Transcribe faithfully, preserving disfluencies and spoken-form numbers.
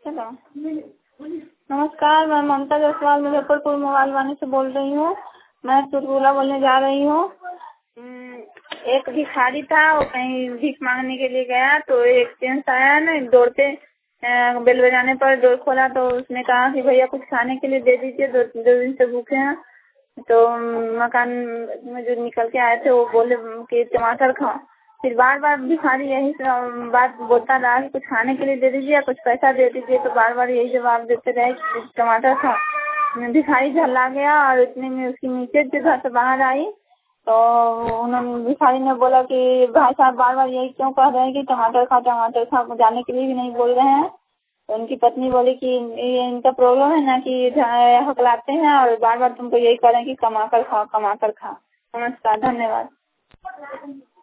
चलो। नमस्कार, मैं ममता जायसवाल मुजफ्फरपुर मोबाइल वाणी से बोल रही हूँ। मैं चुटकुला बोलने जा रही हूँ। एक भिखारी था, वो कहीं भीख मांगने के लिए गया तो एक जेंट्स आया ना, दौड़ते बेल बजाने पर डोर खोला तो उसने कहा कि भैया कुछ खाने के लिए दे दीजिए, दो, दो दिन से भूखे हैं। तो मकान में जो निकल के आए थे वो बोले कि टमाटर खाओ। फिर बार बार भिखारी यही बात बोलता रहा कि कुछ खाने के लिए दे दीजिए या कुछ पैसा दे दीजिए, तो बार बार यही जवाब देते रहे कि टमाटर खाओ। भिखारी झल्ला गया और इतने में उसकी नीचे जो घर से बाहर आई तो उन्होंने भिखारी ने बोला कि भाई साहब बार बार यही क्यों कह रहे हैं कि टमाटर खाओ टमाटर खाओ, जाने के लिए भी नहीं बोल रहे हैं। तो उनकी पत्नी बोली कि ये इनका प्रॉब्लम है ना कि हकलाते हैं और बार बार तुमको यही कह रहे हैं कि कमा कर खाओ कमा कर खाओ। नमस्कार, धन्यवाद।